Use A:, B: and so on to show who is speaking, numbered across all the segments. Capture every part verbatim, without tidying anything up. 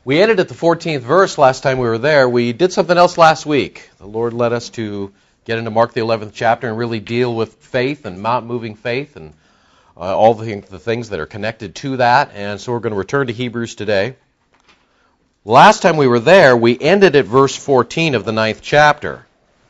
A: We ended at the fourteenth verse last time we were there. We did something else last week. The Lord led us to get into Mark the eleventh chapter and really deal with faith and mount-moving faith and uh, all the, the things that are connected to that. And so we're going to return to Hebrews today. Last time we were there, we ended at verse fourteen of the ninth chapter.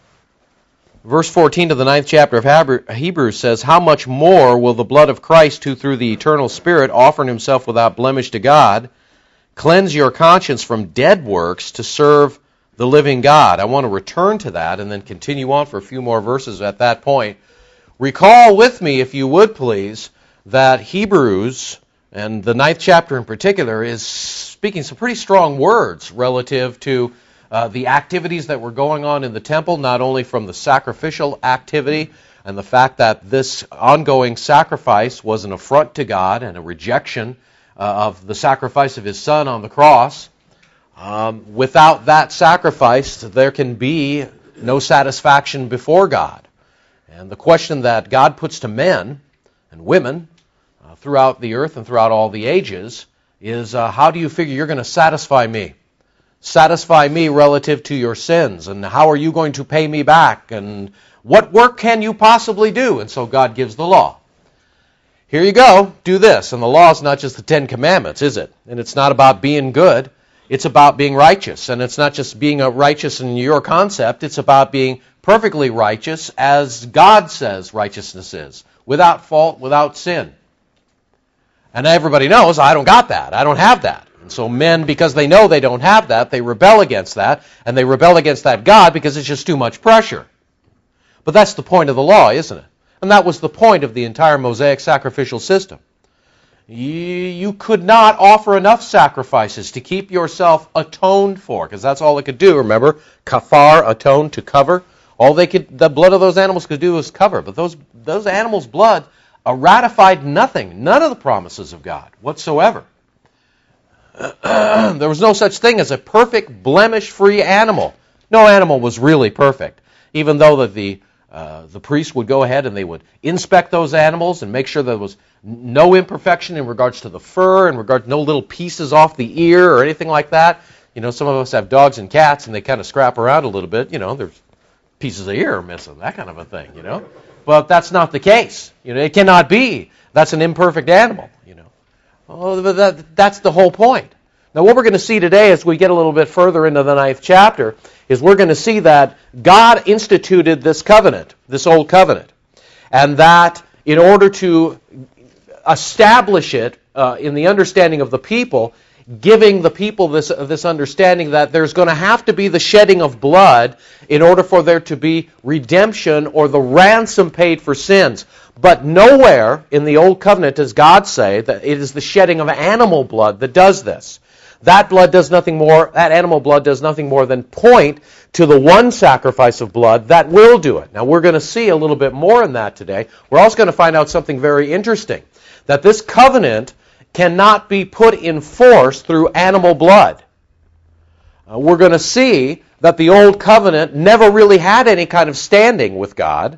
A: Verse fourteen of the ninth chapter of Hebrews says, "How much more will the blood of Christ, who through the eternal Spirit offered himself without blemish to God, cleanse your conscience from dead works to serve the living God?" I want to return to that and then continue on for a few more verses at that point. Recall with me, if you would please, that Hebrews, and the ninth chapter in particular, is speaking some pretty strong words relative to uh, the activities that were going on in the temple, not only from the sacrificial activity and the fact that this ongoing sacrifice was an affront to God and a rejection Uh, of the sacrifice of his Son on the cross. Um, without that sacrifice, there can be no satisfaction before God. And the question that God puts to men and women uh, throughout the earth and throughout all the ages is, uh, how do you figure you're going to satisfy me? Satisfy me relative to your sins, and how are you going to pay me back? And what work can you possibly do? And so God gives the law. Here you go, do this. And the law is not just the Ten Commandments, is it? And it's not about being good. It's about being righteous. And it's not just being a righteous in your concept. It's about being perfectly righteous as God says righteousness is, without fault, without sin. And everybody knows, I don't got that. I don't have that. And so men, because they know they don't have that, they rebel against that. And they rebel against that God because it's just too much pressure. But that's the point of the law, isn't it? And that was the point of the entire Mosaic sacrificial system. You, you could not offer enough sacrifices to keep yourself atoned for, because that's all it could do. Remember, kafar, atone, to cover. All they could, the blood of those animals could do was cover. But those those animals' blood uh, ratified nothing, none of the promises of God whatsoever. There was no such thing as a perfect, blemish-free animal. No animal was really perfect, even though that the Uh, the priest would go ahead and they would inspect those animals and make sure there was no imperfection in regards to the fur, in regards to no little pieces off the ear or anything like that. You know, some of us have dogs and cats and they kind of scrap around a little bit. You know, there's pieces of ear missing, that kind of a thing, you know. But that's not the case. You know, it cannot be. That's an imperfect animal, you know. Oh, but that, that's the whole point. Now, what we're going to see today as we get a little bit further into the ninth chapter is we're going to see that God instituted this covenant, this old covenant, and that in order to establish it uh, in the understanding of the people, giving the people this, this understanding that there's going to have to be the shedding of blood in order for there to be redemption or the ransom paid for sins. But nowhere in the old covenant does God say that it is the shedding of animal blood that does this. That blood does nothing more, that animal blood does nothing more than point to the one sacrifice of blood that will do it. Now, we're going to see a little bit more in that today. We're also going to find out something very interesting, that this covenant cannot be put in force through animal blood. Uh, we're going to see that the old covenant never really had any kind of standing with God,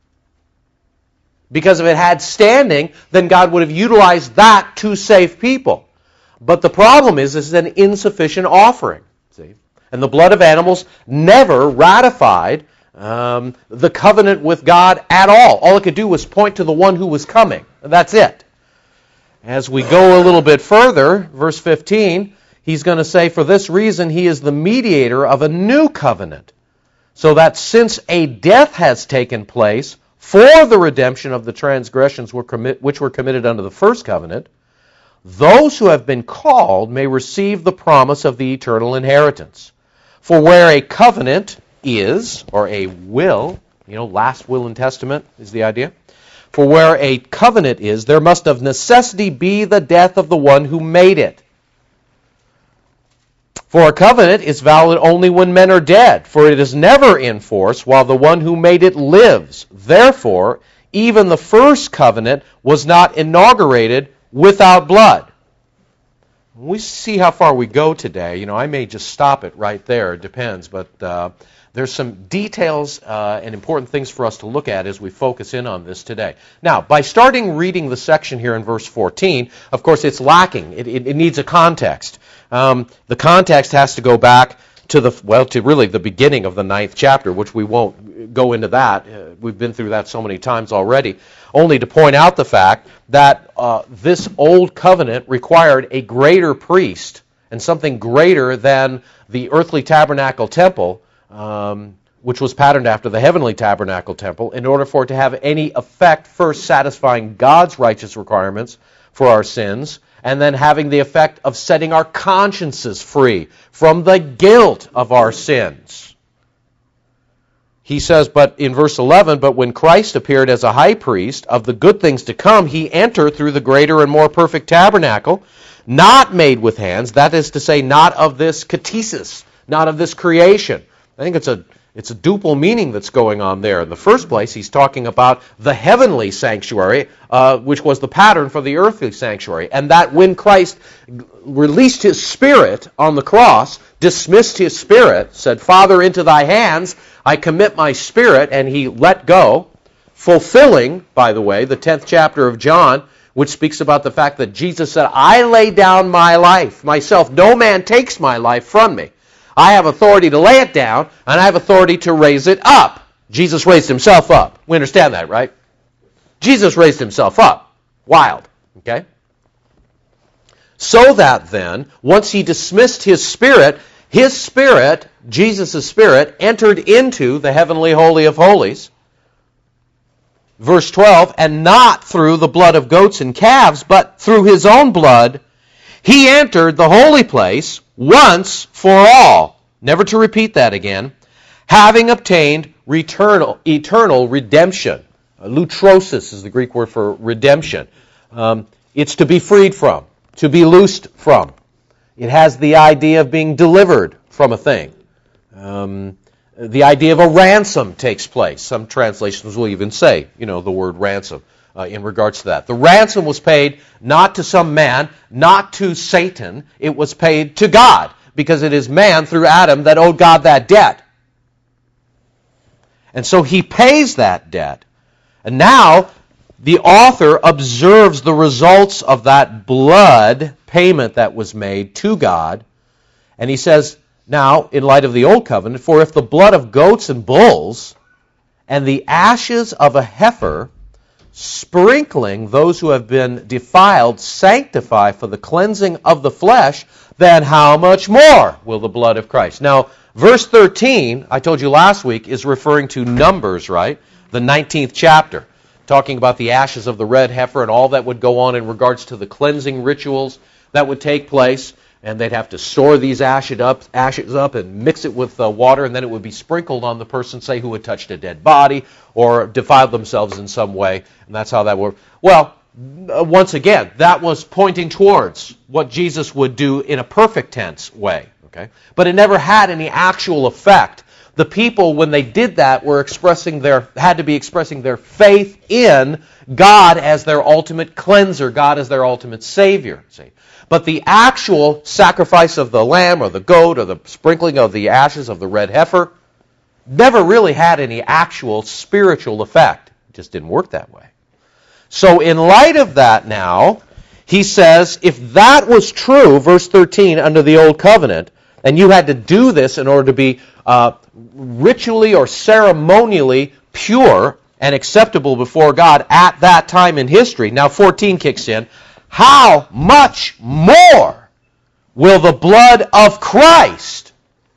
A: because if it had standing, then God would have utilized that to save people. But the problem is, this is an insufficient offering. See? And the blood of animals never ratified um, the covenant with God at all. All it could do was point to the one who was coming. That's it. As we go a little bit further, verse fifteen, he's going to say, "For this reason he is the mediator of a new covenant, so that since a death has taken place for the redemption of the transgressions which were committed under the first covenant, those who have been called may receive the promise of the eternal inheritance. For where a covenant is, or a will, you know, last will and testament is the idea. For where a covenant is, there must of necessity be the death of the one who made it. For a covenant is valid only when men are dead, for it is never in force while the one who made it lives. Therefore, even the first covenant was not inaugurated without blood." We see how far we go today. You know, I may just stop it right there. It depends. But uh, there's some details uh, and important things for us to look at as we focus in on this today. Now, by starting reading the section here in verse fourteen, of course, it's lacking. It, it, it needs a context. Um, the context has to go back to the, well, to really the beginning of the ninth chapter, which we won't go into that. Uh, we've been through that so many times already, only to point out the fact that uh, this old covenant required a greater priest and something greater than the earthly tabernacle temple, um, which was patterned after the heavenly tabernacle temple, in order for it to have any effect, first satisfying God's righteous requirements for our sins, and then having the effect of setting our consciences free from the guilt of our sins. He says, but in verse eleven, but when Christ appeared as a high priest of the good things to come, he entered through the greater and more perfect tabernacle, not made with hands, that is to say, not of this catesis, not of this creation. I think it's a It's a dual meaning that's going on there. In the first place, he's talking about the heavenly sanctuary, uh, which was the pattern for the earthly sanctuary. And that when Christ released his Spirit on the cross, dismissed his Spirit, said, Father, into thy hands I commit my spirit, and he let go, fulfilling, by the way, the tenth chapter of John, which speaks about the fact that Jesus said, I lay down my life myself. No man takes my life from me. I have authority to lay it down, and I have authority to raise it up. Jesus raised himself up. We understand that, right? Jesus raised himself up. Wild. Okay? So that then, once he dismissed his Spirit, his Spirit, Jesus' Spirit, entered into the heavenly holy of holies. Verse twelve, and not through the blood of goats and calves, but through his own blood, he entered the holy place once for all, never to repeat that again, having obtained eternal, eternal redemption. Lutrosis is the Greek word for redemption. Um, it's to be freed from, to be loosed from. It has the idea of being delivered from a thing. Um, the idea of a ransom takes place. Some translations will even say, you know, the word ransom. Uh, in regards to that. The ransom was paid not to some man, not to Satan. It was paid to God, because it is man through Adam that owed God that debt. And so he pays that debt. And now the author observes the results of that blood payment that was made to God. And he says, now, in light of the Old Covenant, for if the blood of goats and bulls and the ashes of a heifer, sprinkling those who have been defiled, sanctify for the cleansing of the flesh, then how much more will the blood of Christ? Now, verse thirteen, I told you last week, is referring to Numbers, right? The nineteenth chapter, talking about the ashes of the red heifer and all that would go on in regards to the cleansing rituals that would take place. And they'd have to store these ashes up, ashes up and mix it with uh, water, and then it would be sprinkled on the person, say, who had touched a dead body or defiled themselves in some way. And that's how that worked. Well, uh, once again, that was pointing towards what Jesus would do in a perfect tense way. Okay, but it never had any actual effect. The people, when they did that, were expressing their had to be expressing their faith in God as their ultimate cleanser, God as their ultimate Savior. See. But the actual sacrifice of the lamb or the goat or the sprinkling of the ashes of the red heifer never really had any actual spiritual effect. It just didn't work that way. So in light of that now, he says, if that was true, verse thirteen, under the Old Covenant, and you had to do this in order to be uh, ritually or ceremonially pure and acceptable before God at that time in history, now fourteen kicks in, how much more will the blood of Christ,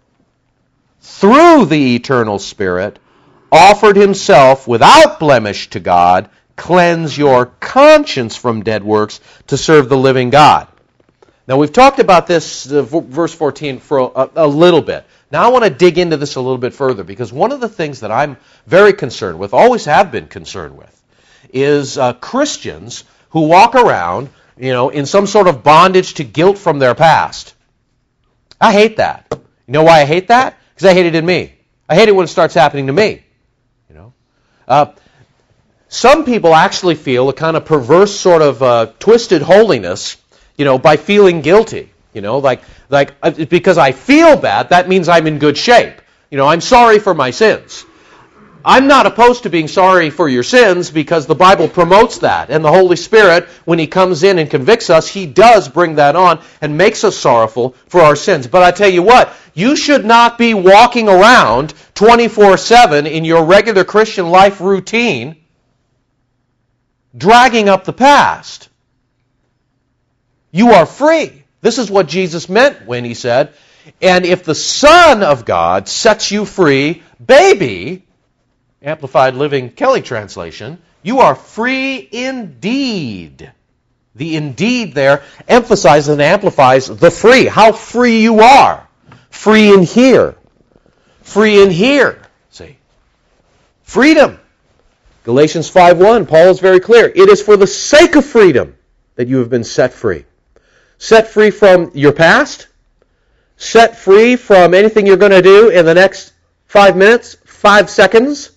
A: through the eternal Spirit, offered himself without blemish to God, cleanse your conscience from dead works to serve the living God? Now we've talked about this, uh, verse fourteen, for a, a little bit. Now I want to dig into this a little bit further, because one of the things that I'm very concerned with, always have been concerned with, is uh, Christians who walk around, you know, in some sort of bondage to guilt from their past. I hate that. You know why I hate that? Because I hate it in me. I hate it when it starts happening to me. You know, uh, some people actually feel a kind of perverse sort of uh, twisted holiness. you know, by feeling guilty. You know, like, like because I feel bad, that means I'm in good shape. You know, I'm sorry for my sins. I'm not opposed to being sorry for your sins because the Bible promotes that. And the Holy Spirit, when He comes in and convicts us, He does bring that on and makes us sorrowful for our sins. But I tell you what, you should not be walking around twenty-four seven in your regular Christian life routine dragging up the past. You are free. This is what Jesus meant when He said, and if the Son of God sets you free, baby, Amplified Living Kelly translation, you are free indeed. The indeed there emphasizes and amplifies the free, how free you are. Free in here. Free in here. See? Freedom. Galatians five one, Paul is very clear. It is for the sake of freedom that you have been set free. Set free from your past. Set free from anything you're going to do in the next five minutes, five seconds.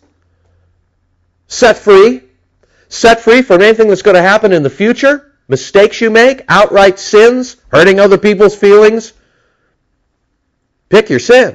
A: Set free. Set free from anything that's going to happen in the future. Mistakes you make, outright sins, hurting other people's feelings. Pick your sin.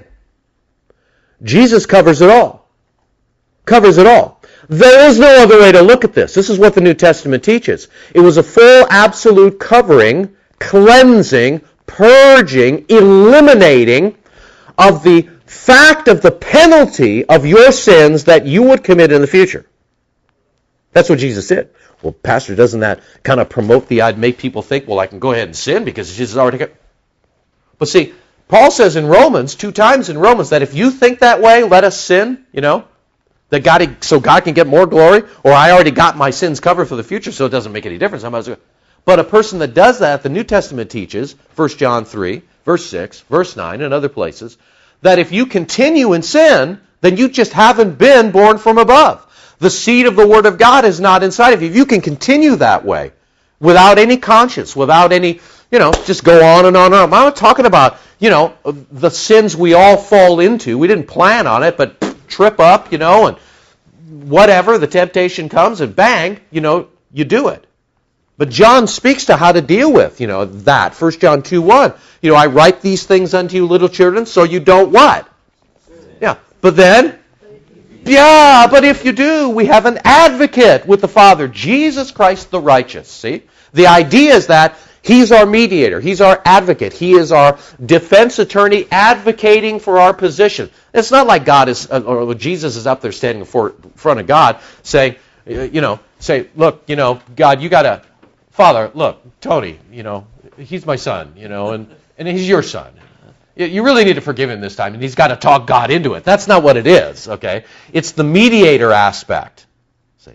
A: Jesus covers it all. Covers it all. There is no other way to look at this. This is what the New Testament teaches. It was a full, absolute covering, cleansing, purging, eliminating of the fact of the penalty of your sins that you would commit in the future. That's what Jesus did. Well, Pastor, doesn't that kind of promote the idea, make people think, well, I can go ahead and sin because Jesus already got... But see, Paul says in Romans, two times in Romans, that if you think that way, let us sin, you know, that God, so God can get more glory, or I already got my sins covered for the future, so it doesn't make any difference. I might as well... But a person that does that, the New Testament teaches, First John three, verse six, verse nine, and other places, that if you continue in sin, then you just haven't been born from above. The seed of the Word of God is not inside of you. If you can continue that way, without any conscience, without any, you know, just go on and on and on. I'm not talking about, you know, the sins we all fall into. We didn't plan on it, but trip up, you know, and whatever, the temptation comes, and bang, you know, you do it. But John speaks to how to deal with, you know, that. First John two one. You know, I write these things unto you, little children, so you don't what? Yeah. But then, yeah, but if you do, we have an advocate with the Father, Jesus Christ the righteous. See? The idea is that He's our mediator. He's our advocate. He is our defense attorney advocating for our position. It's not like God is, or Jesus is up there standing in front of God saying, you know, say, look, you know, God, you got to, Father, look, Tony, you know, he's my son, you know, and, and he's your son. You really need to forgive him this time, and he's got to talk God into it. That's not what it is, okay? It's the mediator aspect. See?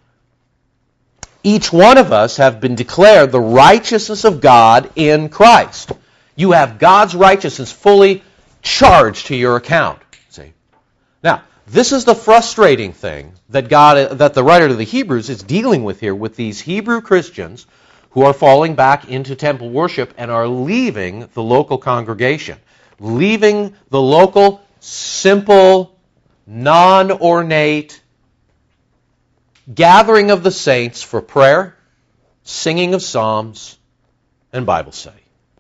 A: Each one of us have been declared the righteousness of God in Christ. You have God's righteousness fully charged to your account. See? Now, this is the frustrating thing that God, that the writer to the Hebrews is dealing with here with these Hebrew Christians who are falling back into temple worship and are leaving the local congregation, leaving the local, simple, non-ornate gathering of the saints for prayer, singing of psalms, and Bible study.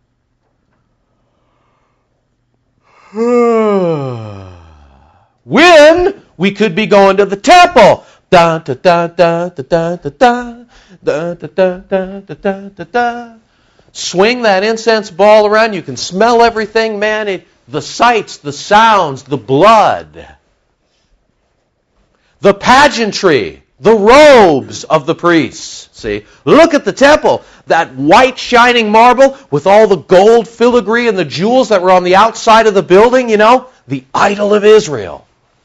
A: When we could be going to the temple. Da da da da da da da da da da da da da da da. Swing that incense ball around. You can smell everything, man. It, the sights, the sounds, the blood, the pageantry, the robes of the priests. See, look at the temple. That white shining marble with all the gold filigree and the jewels that were on the outside of the building, you know, the idol of Israel.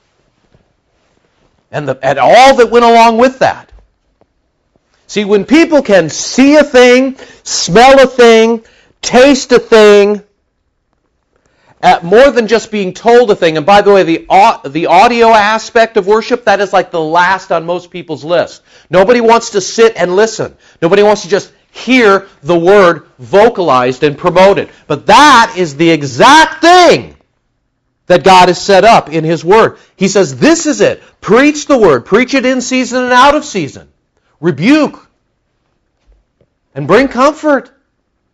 A: And, the, and all that went along with that. See, when people can see a thing, smell a thing, taste a thing, at more than just being told a thing, and by the way, the, the audio aspect of worship, that is like the last on most people's list. Nobody wants to sit and listen. Nobody wants to just hear the word vocalized and promoted. But that is the exact thing that God has set up in His Word. He says, this is it. Preach the Word. Preach it in season and out of season. Rebuke. And bring comfort.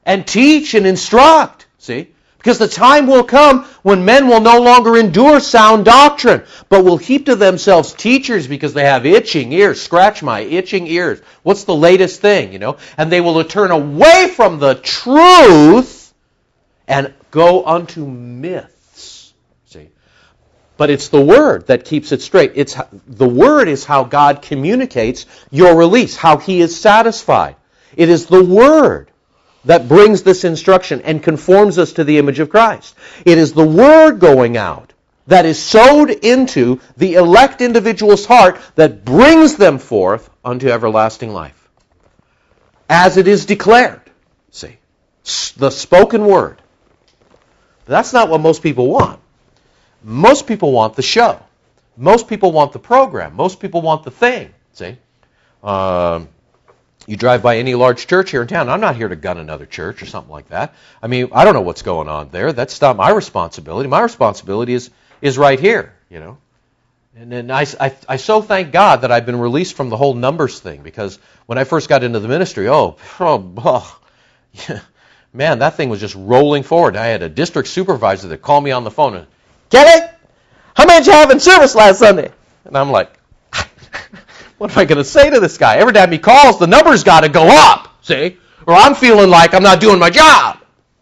A: and teach and instruct. See? Because the time will come when men will no longer endure sound doctrine, but will heap to themselves teachers because they have itching ears. Scratch my itching ears. What's the latest thing, you know? And they will turn away from the truth and go unto myths. See? But it's the Word that keeps it straight. It's the Word is how God communicates your release, how He is satisfied. It is the Word that brings this instruction and conforms us to the image of Christ. It is the Word going out that is sowed into the elect individual's heart that brings them forth unto everlasting life. As it is declared. See, the spoken Word. That's not what most people want. Most people want the show. Most people want the program. Most people want the thing. See? Um... You drive by any large church here in town. I'm not here to gun another church or something like that. I mean, I don't know what's going on there. That's not my responsibility. My responsibility is is right here, you know. And then I, I, I so thank God that I've been released from the whole numbers thing, because when I first got into the ministry, oh, oh, oh yeah, man, that thing was just rolling forward. I had a district supervisor that called me on the phone and, Kelly, how many did you have in service last Sunday? And I'm like, what am I going to say to this guy? Every time he calls, the number's got to go up, see? Or I'm feeling like I'm not doing my job.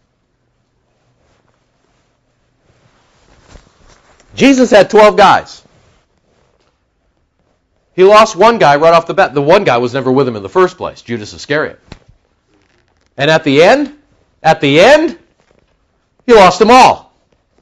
A: Jesus had twelve guys. He lost one guy right off the bat. The one guy was never with him in the first place, Judas Iscariot. And at the end, at the end, he lost them all.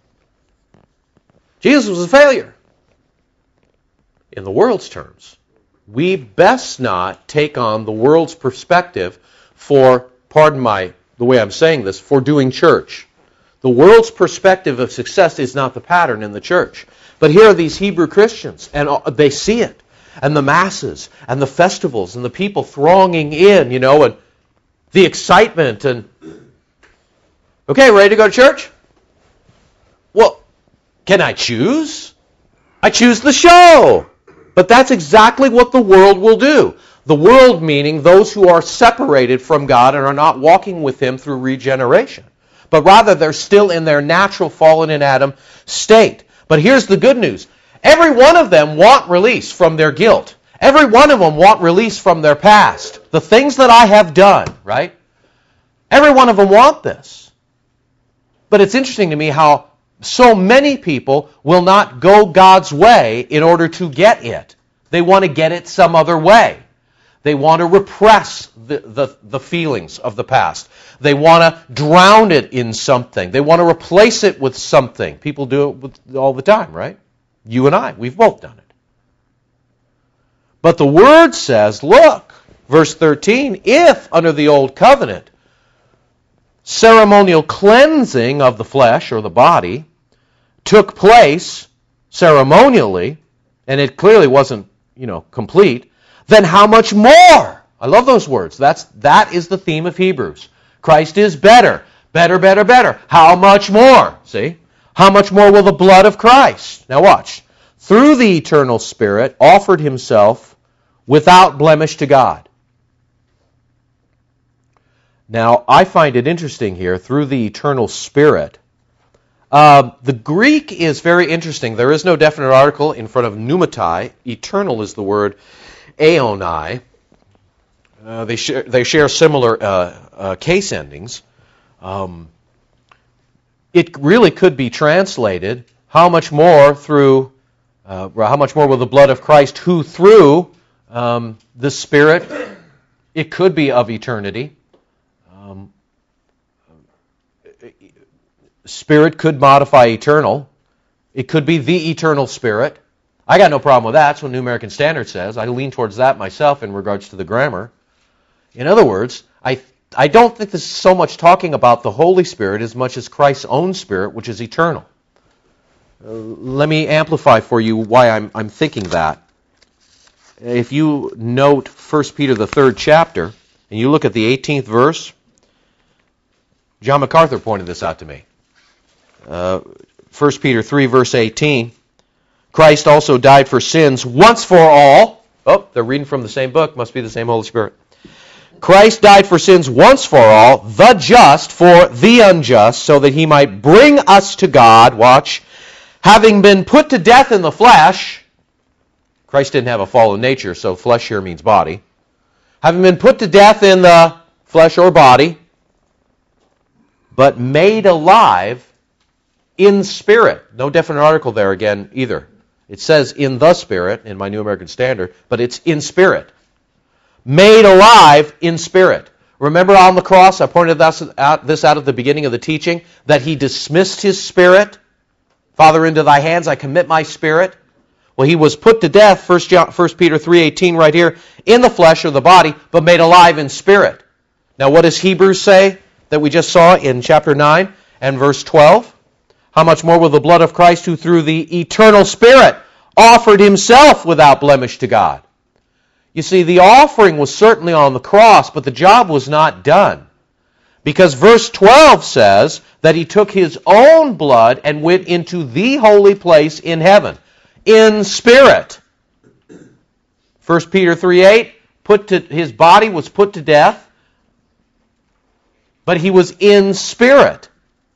A: Jesus was a failure. In the world's terms. We best not take on the world's perspective for, pardon my, the way I'm saying this, for doing church. The world's perspective of success is not the pattern in the church. But here are these Hebrew Christians, and they see it. And the masses, and the festivals, and the people thronging in, you know, and the excitement, and, okay, ready to go to church? Well, can I choose? I choose the show. But that's exactly what the world will do. The world meaning those who are separated from God and are not walking with Him through regeneration. But rather they're still in their natural fallen in Adam state. But here's the good news. Every one of them want release from their guilt. Every one of them want release from their past. The things that I have done, right? Every one of them want this. But it's interesting to me how so many people will not go God's way in order to get it. They want to get it some other way. They want to repress the, the, the feelings of the past. They want to drown it in something. They want to replace it with something. People do it with, all the time, right? You and I, we've both done it. But the Word says, look, verse thirteen, if under the old covenant, ceremonial cleansing of the flesh or the body took place ceremonially, and it clearly wasn't, you know, complete, then how much more? I love those words. That's that is the theme of Hebrews. Christ is better, better, better, better. How much more? See? How much more will the blood of Christ? Now watch. Through the eternal Spirit offered Himself without blemish to God. Now, I find it interesting here, through the eternal Spirit. Uh, the Greek is very interesting. There is no definite article in front of pneumatai. Eternal is the word aeonai. Uh, they, share, they share similar uh, uh, case endings. Um, it really could be translated, how much more through, uh, how much more will the blood of Christ, who through um, the Spirit, it could be of eternity. Um, Spirit could modify eternal. It could be the eternal Spirit. I got no problem with that. That's what New American Standard says. I lean towards that myself in regards to the grammar. In other words, I I don't think this is so much talking about the Holy Spirit as much as Christ's own Spirit, which is eternal. Uh, let me amplify for you why I'm I'm thinking that. If you note First Peter, the third chapter, and you look at the eighteenth verse, John MacArthur pointed this out to me. Uh, First Peter three, verse eighteen. Christ also died for sins once for all. Oh, they're reading from the same book. Must be the same Holy Spirit. Christ died for sins once for all, the just for the unjust, so that he might bring us to God, watch, having been put to death in the flesh. Christ didn't have a fallen nature, so flesh here means body. Having been put to death in the flesh or body, but made alive in spirit. No definite article there again either. It says in the Spirit in my New American Standard, but it's in spirit. Made alive in spirit. Remember on the cross, I pointed this out, this out at the beginning of the teaching, that he dismissed his spirit. Father, into thy hands I commit my spirit. Well, he was put to death, First Peter three eighteen right here, in the flesh or the body, but made alive in spirit. Now what does Hebrews say that we just saw in chapter nine and verse twelve? How much more will the blood of Christ, who through the eternal Spirit offered himself without blemish to God? You see, the offering was certainly on the cross, but the job was not done. Because verse twelve says that he took his own blood and went into the holy place in heaven, in spirit. First Peter three eight, put to, his body was put to death, but he was in spirit.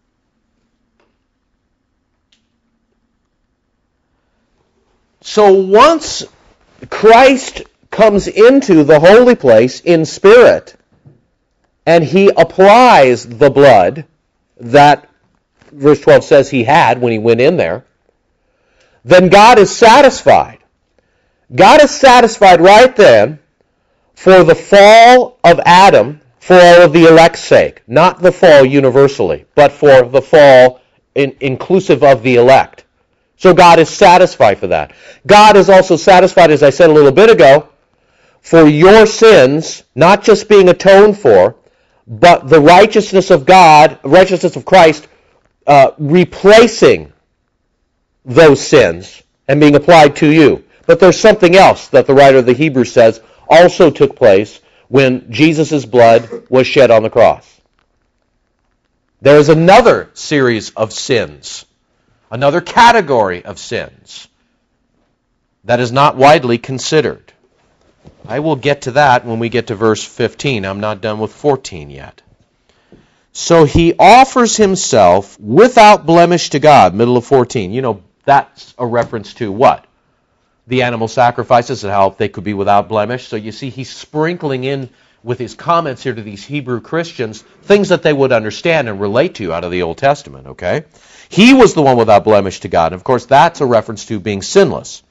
A: So once Christ comes into the holy place in spirit, and he applies the blood that verse twelve says he had when he went in there, then God is satisfied. God is satisfied right then for the fall of Adam for all of the elect's sake. Not the fall universally, but for the fall in, inclusive of the elect. So God is satisfied for that. God is also satisfied, as I said a little bit ago, for your sins not just being atoned for, but the righteousness of God, righteousness of Christ, uh, replacing those sins and being applied to you. But there's something else that the writer of the Hebrews says also took place when Jesus' blood was shed on the cross. There is another series of sins, another category of sins that is not widely considered. I will get to that when we get to verse fifteen. I'm not done with fourteen yet. So he offers himself without blemish to God, middle of fourteen. You know, that's a reference to what? The animal sacrifices and how they could be without blemish. So you see, he's sprinkling in with his comments here to these Hebrew Christians things that they would understand and relate to out of the Old Testament, okay? He was the one without blemish to God. And of course, that's a reference to being sinless.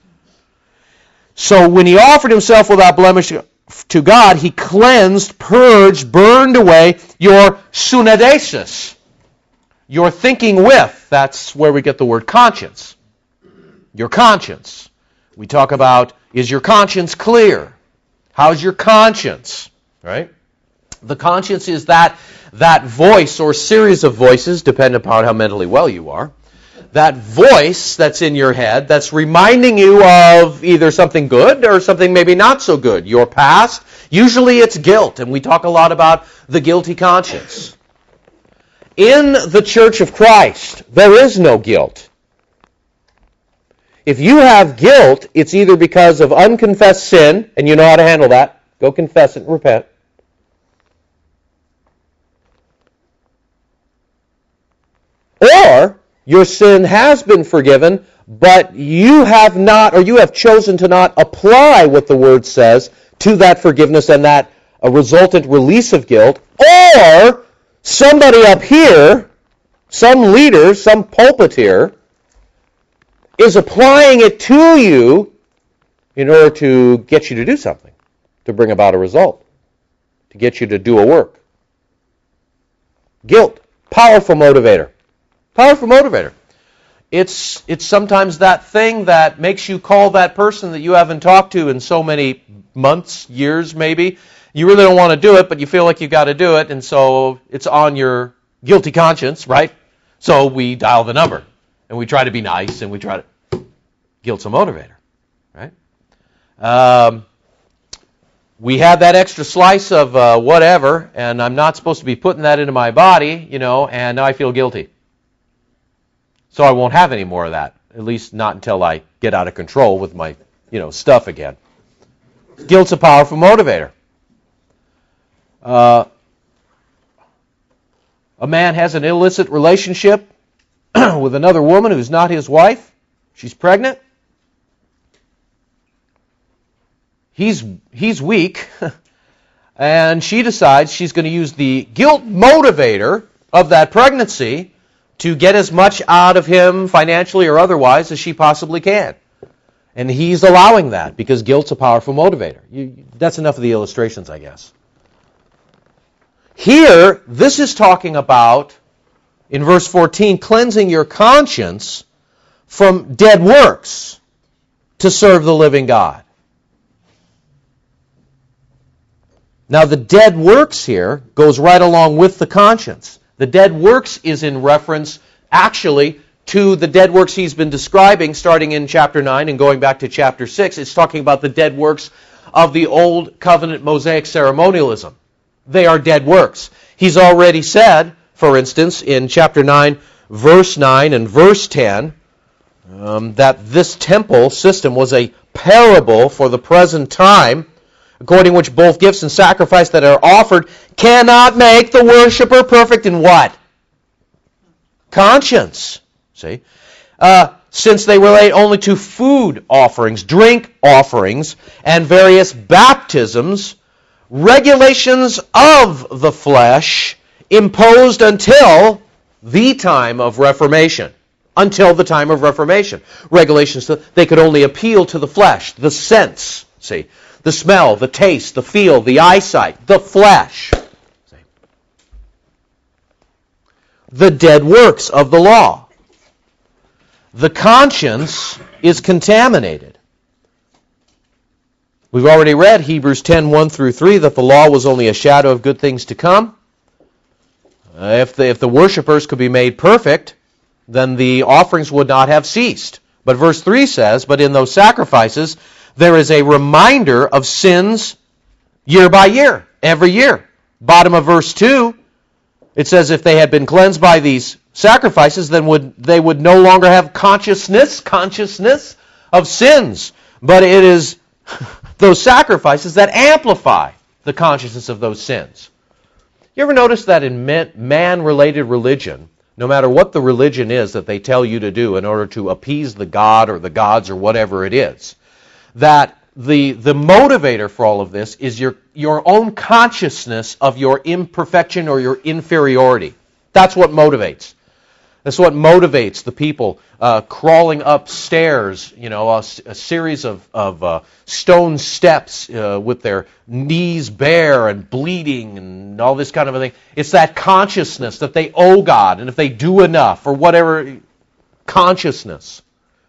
A: So when he offered himself without blemish to God, he cleansed, purged, burned away your sunadesis, your thinking with. That's where we get the word conscience. Your conscience. We talk about, is your conscience clear? How's your conscience? Right? The conscience is that, that voice or series of voices, depending upon how mentally well you are, that voice that's in your head that's reminding you of either something good or something maybe not so good. Your past, usually it's guilt, and we talk a lot about the guilty conscience. In the Church of Christ, there is no guilt. If you have guilt, it's either because of unconfessed sin, and you know how to handle that. Go confess it and repent. Or your sin has been forgiven, but you have not, or you have chosen to not apply what the Word says to that forgiveness and that a resultant release of guilt. Or somebody up here, some leader, some pulpiteer, is applying it to you in order to get you to do something, to bring about a result, to get you to do a work. Guilt, powerful motivator. Powerful motivator. It's it's sometimes that thing that makes you call that person that you haven't talked to in so many months, years maybe. You really don't want to do it, but you feel like you got to do it, and so it's on your guilty conscience, right? So we dial the number, and we try to be nice, and we try to... Guilt's a motivator, right? Um, we had that extra slice of uh, whatever, and I'm not supposed to be putting that into my body, you know, and now I feel guilty. So I won't have any more of that, at least not until I get out of control with my, you know, stuff again. Guilt's a powerful motivator. Uh, a man has an illicit relationship with another woman who's not his wife. She's pregnant. He's, he's weak. And she decides she's going to use the guilt motivator of that pregnancy to get as much out of him financially or otherwise as she possibly can. And he's allowing that because guilt's a powerful motivator. You, that's enough of the illustrations, I guess. Here, this is talking about, in verse fourteen, cleansing your conscience from dead works to serve the living God. Now, the dead works here goes right along with the conscience. The dead works is in reference, actually, to the dead works he's been describing starting in chapter nine and going back to chapter six. It's talking about the dead works of the old covenant Mosaic ceremonialism. They are dead works. He's already said, for instance, in chapter nine, verse nine and verse ten, um, that this temple system was a parable for the present time, according to which both gifts and sacrifice that are offered cannot make the worshiper perfect in what? Conscience. See? Uh, since they relate only to food offerings, drink offerings, and various baptisms, regulations of the flesh imposed until the time of Reformation. Until the time of Reformation. Regulations, they could only appeal to the flesh, the sense. See? The smell, the taste, the feel, the eyesight, the flesh. The dead works of the law. The conscience is contaminated. We've already read Hebrews ten, one through three, that the law was only a shadow of good things to come. Uh, if, the, if the worshipers could be made perfect, then the offerings would not have ceased. But verse three says, but in those sacrifices, there is a reminder of sins year by year, every year. Bottom of verse two, it says if they had been cleansed by these sacrifices, then would they would no longer have consciousness, consciousness of sins. But it is those sacrifices that amplify the consciousness of those sins. You ever notice that in man-related religion, no matter what the religion is that they tell you to do in order to appease the god or the gods or whatever it is, that the the motivator for all of this is your your own consciousness of your imperfection or your inferiority. That's what motivates. That's what motivates the people uh, crawling upstairs, you know, a, a series of, of uh, stone steps uh, with their knees bare and bleeding and all this kind of a thing. It's that consciousness that they owe God, and if they do enough or whatever, consciousness.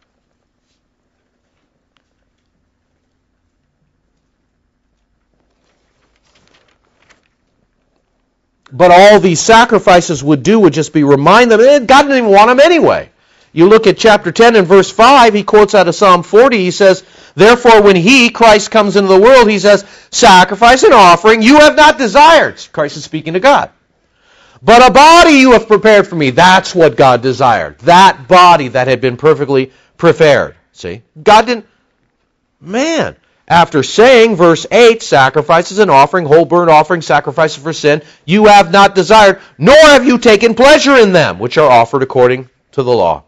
A: But all these sacrifices would do would just be remind them, eh, God didn't even want them anyway. You look at chapter ten and verse five, he quotes out of Psalm forty, he says, therefore when he, Christ, comes into the world, he says, sacrifice and offering you have not desired. Christ is speaking to God. But a body you have prepared for me. That's what God desired. That body that had been perfectly prepared. See? God didn't... Man... After saying, verse eight, sacrifices and offering, whole burnt offering, sacrifices for sin, you have not desired, nor have you taken pleasure in them, which are offered according to the law.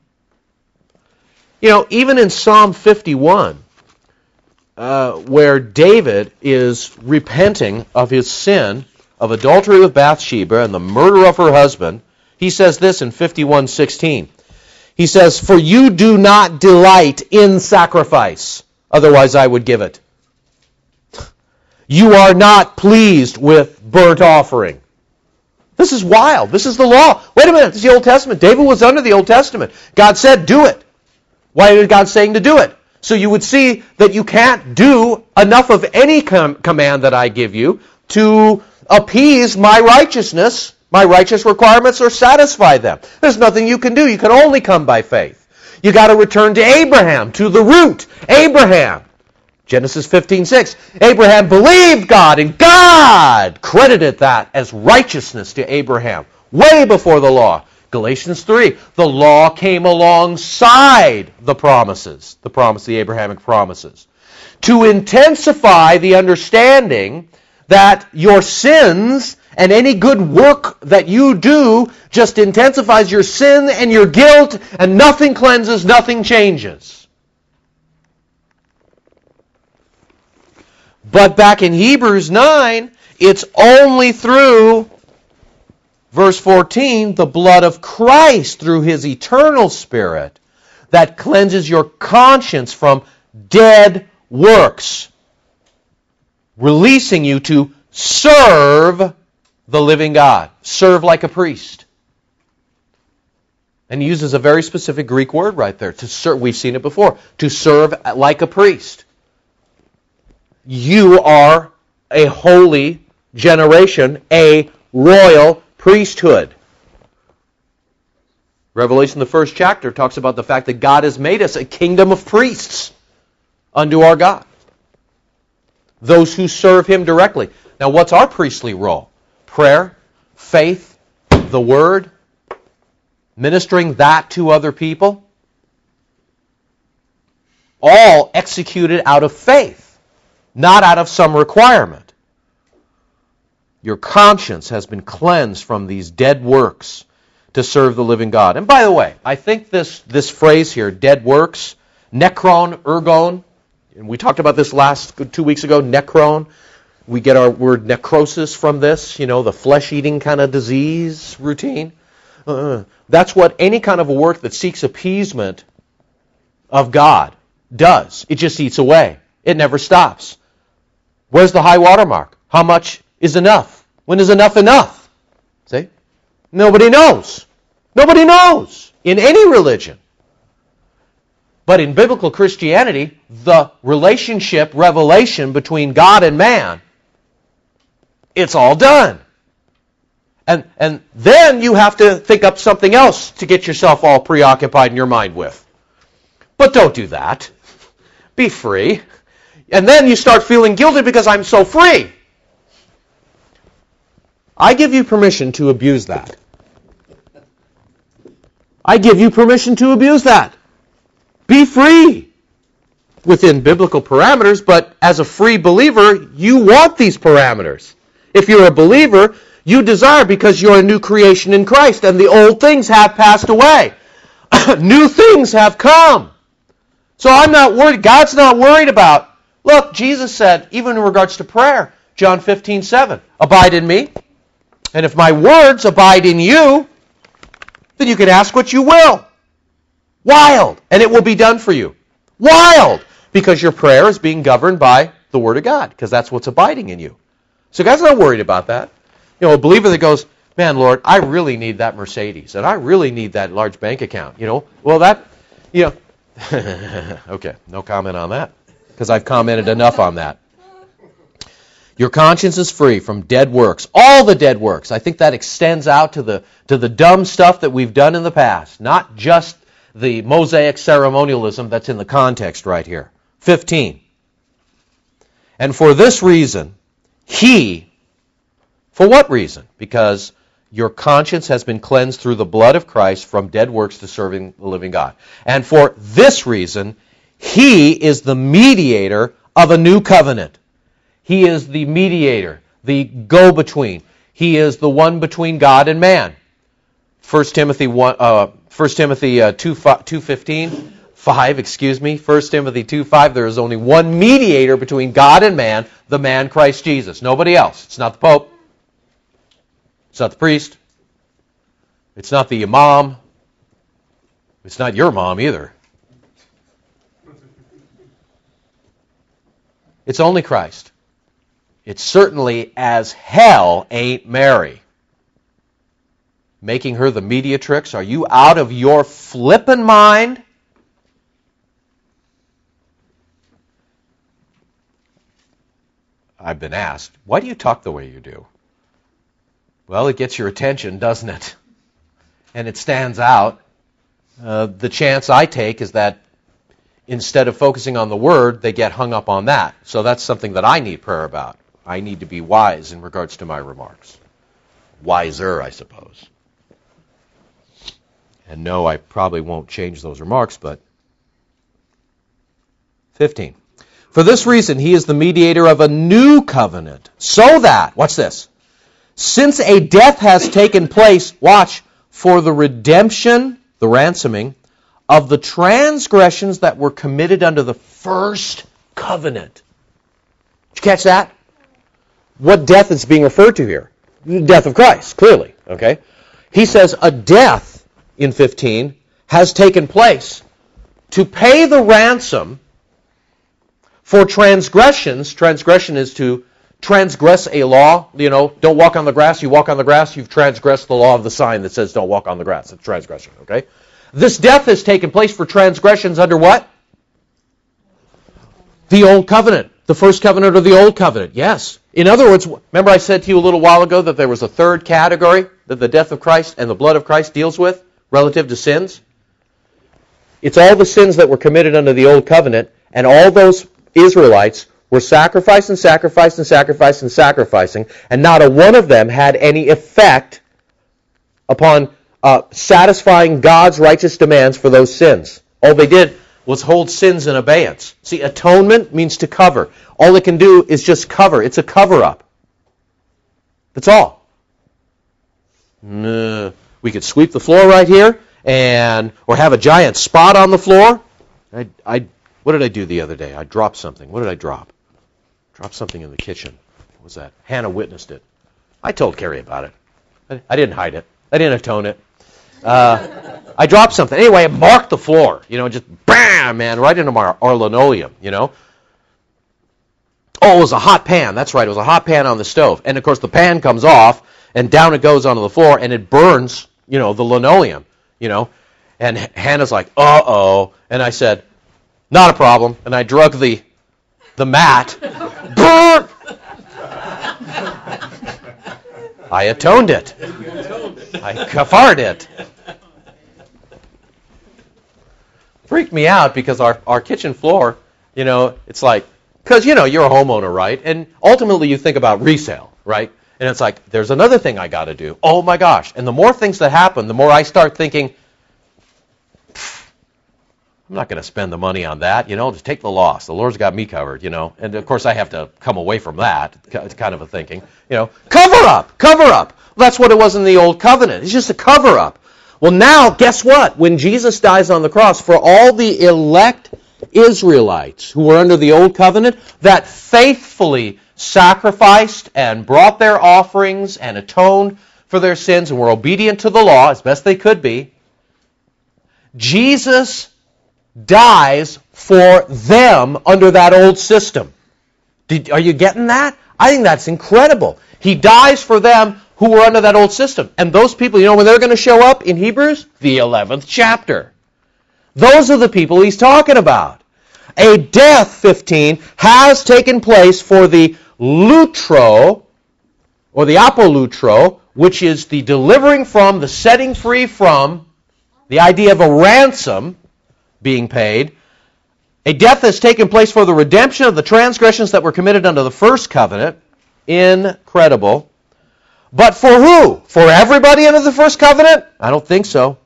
A: You know, even in Psalm fifty-one, uh, where David is repenting of his sin of adultery with Bathsheba and the murder of her husband, he says this in fifty-one sixteen. He says, for you do not delight in sacrifice. Otherwise I would give it. You are not pleased with burnt offering. This is wild. This is the law. Wait a minute. This is the Old Testament. David was under the Old Testament. God said, do it. Why is God saying to do it? So you would see that you can't do enough of any com- command that I give you to appease my righteousness, my righteous requirements, or satisfy them. There's nothing you can do. You can only come by faith. You got to return to Abraham, to the root, Abraham. Genesis fifteen six. Abraham believed God, and God credited that as righteousness to Abraham, way before the law. Galatians three. The law came alongside the promises, the promise, the Abrahamic promises, to intensify the understanding that your sins and any good work that you do just intensifies your sin and your guilt, and nothing cleanses, nothing changes. But back in Hebrews nine, it's only through, verse fourteen, the blood of Christ through His eternal Spirit that cleanses your conscience from dead works, releasing you to serve the living God. Serve like a priest. And he uses a very specific Greek word right there. To serve, we've seen it before. To serve like a priest. You are a holy generation, a royal priesthood. Revelation, the first chapter, talks about the fact that God has made us a kingdom of priests unto our God. Those who serve Him directly. Now, what's our priestly role? Prayer, faith, the Word, ministering that to other people. All executed out of faith, not out of some requirement. Your conscience has been cleansed from these dead works to serve the living God. And by the way, I think this, this phrase here, dead works, nekron, ergon, and we talked about this last two weeks ago, nekron. We get our word necrosis from this, you know, the flesh-eating kind of disease routine. Uh, that's what any kind of a work that seeks appeasement of God does. It just eats away. It never stops. Where's the high water mark? How much is enough? When is enough enough? See? Nobody knows. Nobody knows in any religion. But in biblical Christianity, the relationship, revelation between God and man, it's all done. And, and then you have to think up something else to get yourself all preoccupied in your mind with. But don't do that. Be free. And then you start feeling guilty because I'm so free. I give you permission to abuse that. I give you permission to abuse that. Be free within biblical parameters, but as a free believer, you want these parameters. If you're a believer, you desire because you're a new creation in Christ, and the old things have passed away. New things have come. So I'm not worried. God's not worried about. Look, Jesus said, even in regards to prayer, John fifteen seven, abide in me, and if my words abide in you, then you can ask what you will. Wild. And it will be done for you. Wild. Because your prayer is being governed by the Word of God. Because that's what's abiding in you. So God's not worried about that. You know, a believer that goes, man, Lord, I really need that Mercedes. And I really need that large bank account. You know, well, that, you know. Okay, no comment on that. Because I've commented enough on that. Your conscience is free from dead works. All the dead works. I think that extends out to the to the dumb stuff that we've done in the past. Not just the Mosaic ceremonialism that's in the context right here. fifteen. And for this reason, He, for what reason? Because your conscience has been cleansed through the blood of Christ from dead works to serving the living God. And for this reason, He is the mediator of a new covenant. He is the mediator, the go-between. He is the one between God and man. First Timothy one, uh, First Timothy uh, two fifteen, five, excuse me. First Timothy two five. There is only one mediator between God and man, the man Christ Jesus. Nobody else. It's not the Pope. It's not the priest. It's not the imam. It's not your mom either. It's only Christ. It certainly as hell ain't Mary. Making her the mediatrix? Are you out of your flippin' mind? I've been asked, why do you talk the way you do? Well, it gets your attention, doesn't it? And it stands out. Uh, the chance I take is that instead of focusing on the Word, they get hung up on that. So that's something that I need prayer about. I need to be wise in regards to my remarks. Wiser, I suppose. And no, I probably won't change those remarks, but fifteen. For this reason, he is the mediator of a new covenant, so that, watch this, since a death has taken place, watch, for the redemption, the ransoming, of the transgressions that were committed under the first covenant. Did you catch that? What death is being referred to here? The death of Christ, clearly. Okay. He says a death, in fifteen, has taken place to pay the ransom for transgressions. Transgression is to transgress a law. You know, don't walk on the grass. You walk on the grass, you've transgressed the law of the sign that says don't walk on the grass. It's transgression, okay? This death has taken place for transgressions under what? The Old Covenant. The first covenant or the Old Covenant, yes. In other words, remember I said to you a little while ago that there was a third category that the death of Christ and the blood of Christ deals with relative to sins? It's all the sins that were committed under the Old Covenant, and all those Israelites were sacrificing, sacrificing, sacrificing, sacrificing, and not a one of them had any effect upon uh, satisfying God's righteous demands for those sins. All they did was hold sins in abeyance. See, atonement means to cover. All it can do is just cover. It's a cover-up. That's all. Uh, we could sweep the floor right here, and or have a giant spot on the floor. I, I, what did I do the other day? I dropped something. What did I drop? Dropped something in the kitchen. What was that? Hannah witnessed it. I told Carrie about it. I, I didn't hide it. I didn't atone it. Uh, I dropped something. Anyway, it marked the floor. You know, just bam, man, right into our, our linoleum, you know. Oh, it was a hot pan. That's right. It was a hot pan on the stove. And, of course, the pan comes off, and down it goes onto the floor, and it burns, you know, the linoleum, you know. And Hannah's like, uh-oh. And I said, not a problem. And I drug the the mat. Burn! I atoned it. I kafared it. Freaked me out because our, our kitchen floor, you know, it's like, because, you know, you're a homeowner, right? And ultimately you think about resale, right? And it's like, there's another thing I got to do. Oh, my gosh. And the more things that happen, the more I start thinking, I'm not going to spend the money on that, you know, just take the loss. The Lord's got me covered, you know. And, of course, I have to come away from that. It's kind of a thinking, you know. Cover up, cover up. Well, that's what it was in the Old Covenant. It's just a cover up. Well, now, guess what? When Jesus dies on the cross, for all the elect Israelites who were under the Old Covenant that faithfully sacrificed and brought their offerings and atoned for their sins and were obedient to the law as best they could be, Jesus dies for them under that old system. Did, are you getting that? I think that's incredible. He dies for them who were under that old system. And those people, you know when they're going to show up in Hebrews? The eleventh chapter. Those are the people he's talking about. A death, fifteen, has taken place for the lutro, or the apolutro, which is the delivering from, the setting free from, the idea of a ransom being paid. A death has taken place for the redemption of the transgressions that were committed under the first covenant. Incredible. But for who? For everybody under the first covenant? I don't think so.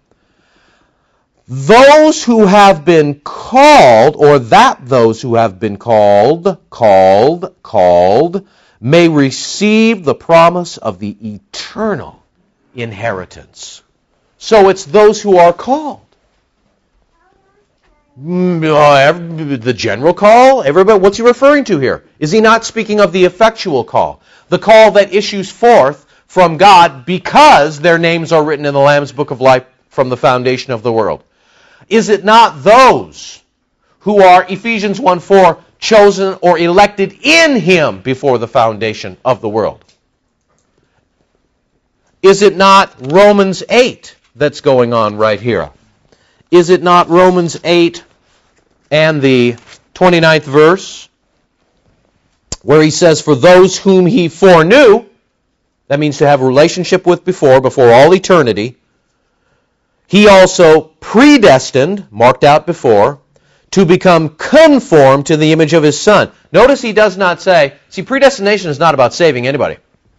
A: Those who have been called, or that those who have been called, called, called, may receive the promise of the eternal inheritance. So it's those who are called. The general call? Everybody, what's he referring to here? Is he not speaking of the effectual call? The call that issues forth from God because their names are written in the Lamb's Book of Life from the foundation of the world. Is it not those who are, Ephesians one four, chosen or elected in Him before the foundation of the world? Is it not Romans eight that's going on right here? Is it not Romans eight and the twenty-ninth verse where he says, for those whom He foreknew, that means to have a relationship with before, before all eternity, He also predestined, marked out before, to become conformed to the image of His Son. Notice he does not say, see, predestination is not about saving anybody.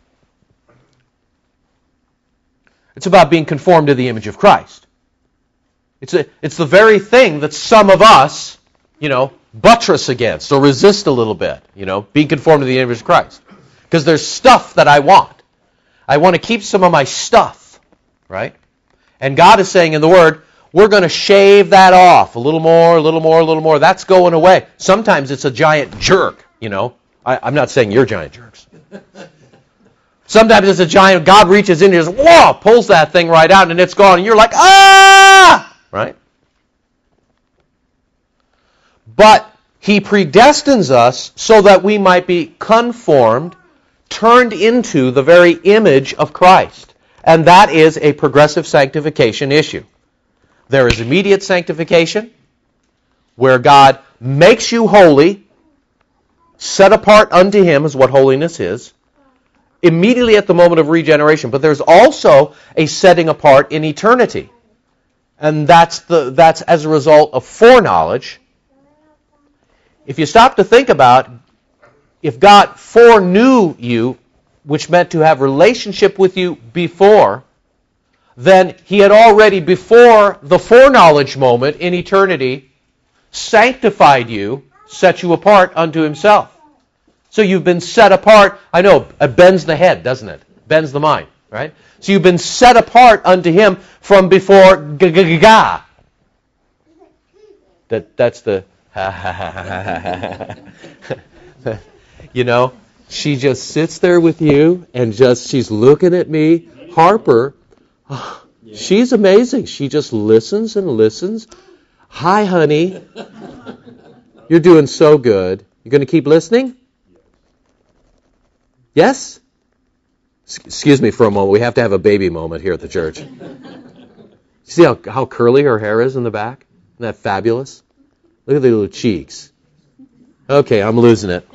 A: It's about being conformed to the image of Christ. It's a, it's the very thing that some of us, you know, buttress against or resist a little bit, you know, being conformed to the image of Christ. Because there's stuff that I want. I want to keep some of my stuff, right? And God is saying in the Word, we're going to shave that off a little more, a little more, a little more. That's going away. Sometimes it's a giant jerk, you know. I, I'm not saying you're giant jerks. Sometimes it's a giant, God reaches in and just, whoa, pulls that thing right out and it's gone. And you're like, ah! Right? But He predestines us so that we might be conformed, turned into the very image of Christ. And that is a progressive sanctification issue. There is immediate sanctification, where God makes you holy, set apart unto Him is what holiness is, immediately at the moment of regeneration. But there's also a setting apart in eternity. And that's the that's as a result of foreknowledge. If you stop to think about, if God foreknew you, which meant to have relationship with you before, then He had already, before the foreknowledge moment in eternity, sanctified you, set you apart unto Himself. So you've been set apart. I know, it bends the head, doesn't it? Bends the mind, right? So you've been set apart unto Him from before ga-ga-ga-ga. That, that's the you know, she just sits there with you and just, she's looking at me. Harper, oh, she's amazing. She just listens and listens. Hi, honey. You're doing so good. You're going to keep listening? Yes? Excuse me for a moment. We have to have a baby moment here at the church. See how, how curly her hair is in the back? Isn't that fabulous? Look at the little cheeks. Okay, I'm losing it.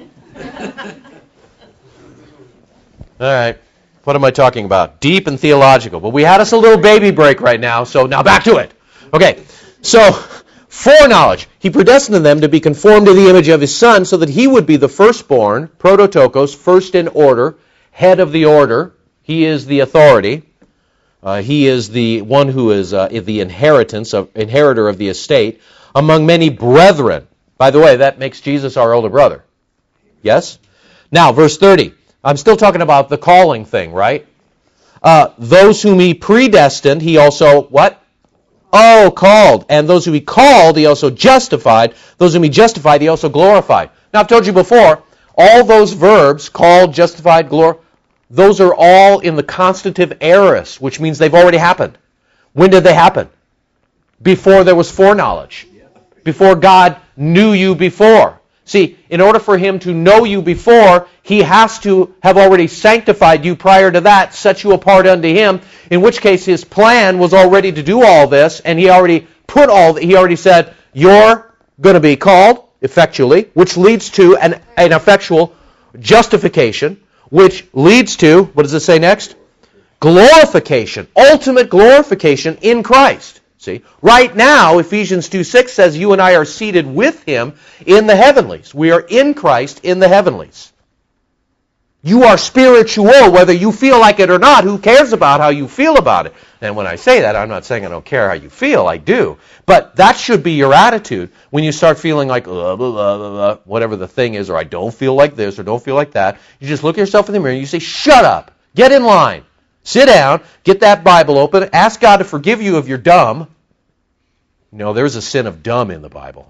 A: All right. What am I talking about? Deep and theological. But we had us a little baby break right now, so now back to it. Okay, so foreknowledge. He predestined them to be conformed to the image of His Son so that He would be the firstborn, prototokos, first in order, head of the order. He is the authority. Uh, he is the one who is uh, the inheritance of, inheritor of the estate among many brethren. By the way, that makes Jesus our older brother. Yes? Now, verse thirty. I'm still talking about the calling thing, right? Uh, those whom He predestined, He also, what? Oh, called. And those whom He called, He also justified. Those whom He justified, He also glorified. Now, I've told you before, all those verbs, called, justified, glorified, those are all in the constative aorist, which means they've already happened. When did they happen? Before there was foreknowledge. Before God knew you before. See, in order for Him to know you before, He has to have already sanctified you prior to that, set you apart unto Him, in which case His plan was already to do all this, and He already put all, He already said, you're going to be called effectually, which leads to an, an effectual justification, which leads to, what does it say next? Glorification, ultimate glorification in Christ. See, right now, Ephesians two six says you and I are seated with Him in the heavenlies. We are in Christ in the heavenlies. You are spiritual, whether you feel like it or not. Who cares about how you feel about it? And when I say that, I'm not saying I don't care how you feel. I do. But that should be your attitude when you start feeling like, blah, blah, blah, blah, whatever the thing is, or I don't feel like this, or don't feel like that. You just look at yourself in the mirror and you say, shut up. Get in line. Sit down. Get that Bible open. Ask God to forgive you if you're dumb. You know, there's a sin of dumb in the Bible.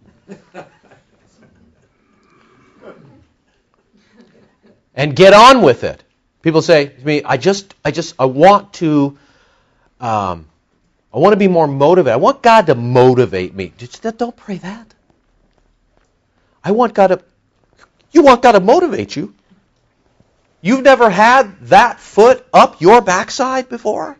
A: And get on with it. People say to me, I just, I just, I want to, um, I want to be more motivated. I want God to motivate me. Just, don't pray that. I want God to, you want God to motivate you? You've never had that foot up your backside before?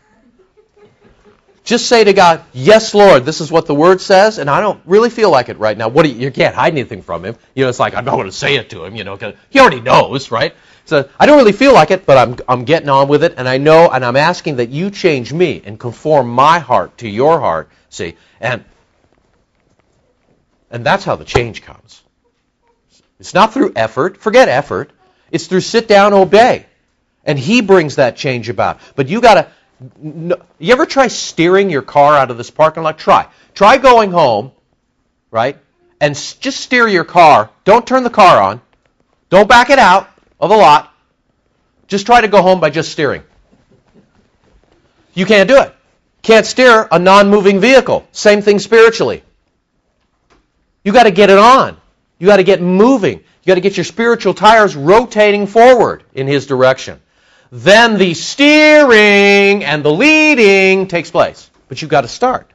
A: Just say to God, yes, Lord, this is what the Word says, and I don't really feel like it right now. What do you, you can't hide anything from Him. You know, it's like, I'm not going to say it to Him, you know, because He already knows, right? So I don't really feel like it, but I'm I'm getting on with it, and I know, and I'm asking that you change me and conform my heart to your heart, see? And, and that's how the change comes. It's not through effort. Forget effort. It's through sit down, obey. And He brings that change about. But you got to... No, you ever try steering your car out of this parking lot? Try. Try going home, right, and s- just steer your car. Don't turn the car on. Don't back it out of the lot. Just try to go home by just steering. You can't do it. Can't steer a non-moving vehicle. Same thing spiritually. You got to get it on. You got to get moving. You got to get your spiritual tires rotating forward in His direction. Then the steering and the leading takes place. But you've got to start.